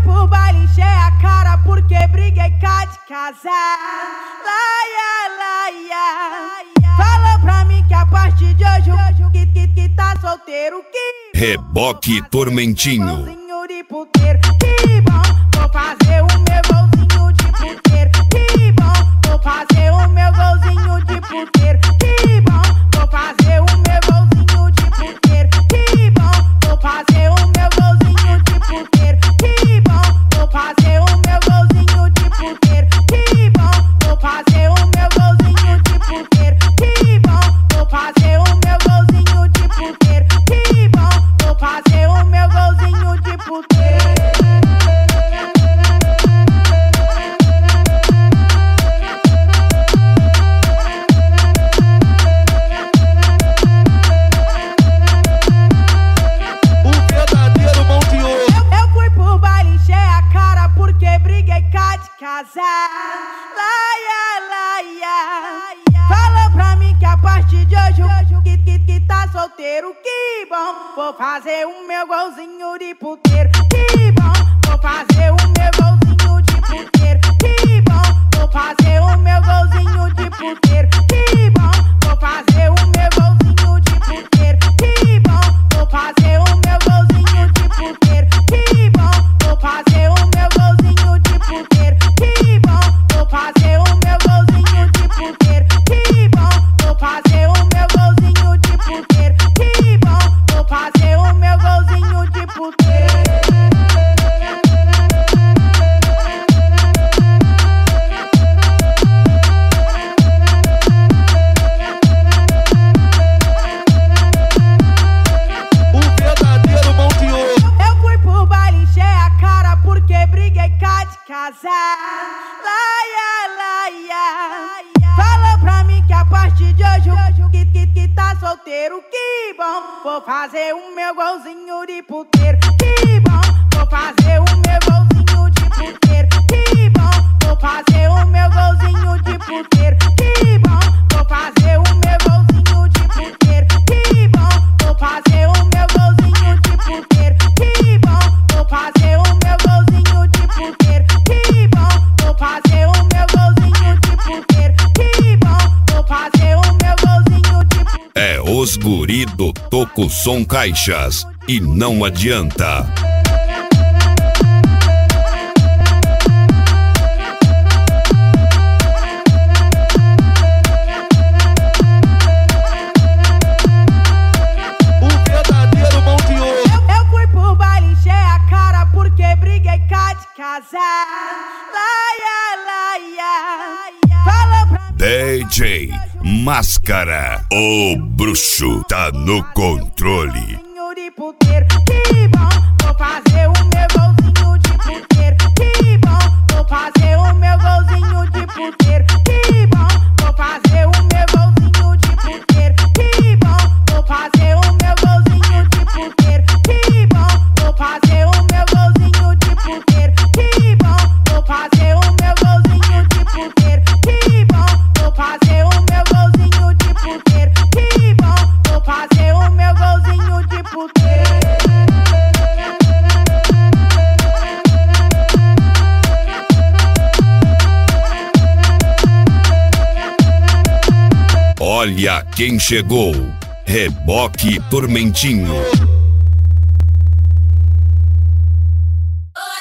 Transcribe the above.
pro baile, encher a cara porque briguei cá de casar. Laia, laia. Falou pra mim que a partir de hoje que tá solteiro, que Reboque Tormentinho. golzinho de puteiro, que bom, vou fazer o meu golzinho de puteiro, que bom, vou fazer o meu golzinho de puteiro, que bom, vou fazer o meu golzinho de puteiro, que bom, vou fazer o meu golzinho de puteiro, que bom, vou fazer o meu golzinho de puteiro, que bom, vou fazer o meu golzinho de puteiro, que bom, vou fazer o meu golzinho de puteiro, que bom, vou fazer o meu golzinho de puteiro. Eu fui pro baile, encher a cara porque briguei cá de casar. Laia, laia. Falou pra mim que a partir de hoje que tá solteiro, que bom, vou fazer o meu golzinho de puteiro, que bom, vou fazer o meu golzinho de puteiro, que bom, vou fazer o meu golzinho de puteiro, que bom, vou fazer o meu golzinho de puteiro, que bom, vou fazer o meu golzinho de puteiro, que bom, vou fazer o meu golzinho de puteiro, que bom, vou fazer o meu golzinho de puteiro, que bom, vou fazer o meu golzinho de puteiro, que bom, vou fazer o meu golzinho de puteiro. Eu fui pro baile, encher a cara porque briguei cá de casar. Laia, laia. Falou pra mim que a partir de hoje que tá solteiro, que bom, vou fazer o meu golzinho de puteiro, que bom, vou fazer o meu golzinho de puteiro, que bom, vou fazer o meu golzinho de puteiro, que bom, vou fazer o meu golzinho de puteiro, que bom, vou fazer o meu golzinho de puteiro, que bom, vou fazer o meu golzinho de puteiro, que bom, vou fazer o meu golzinho de puteiro, que bom, vou fazer o meu golzinho de puteiro. É os guri do Toco Som Caixas e não adianta. Eu fui pro baile, encher a cara porque briguei cá de casar. Laia, laia. Falou pra mim DJ Máscara, o bruxo tá no controle. golzinho de puteiro, que bom, vou fazer o meu golzinho de puteiro, que bom, vou fazer o meu golzinho de puteiro, que bom, vou fazer o meu golzinho de puteiro, que bom, vou fazer o meu golzinho de puteiro, que bom, vou fazer o meu golzinho de puteiro, que bom, vou fazer o meu golzinho de puteiro, que bom, vou fazer o meu golzinho de puteiro, que bom, vou fazer o meu golzinho de puteiro. Olha quem chegou. Reboque Tormentinho.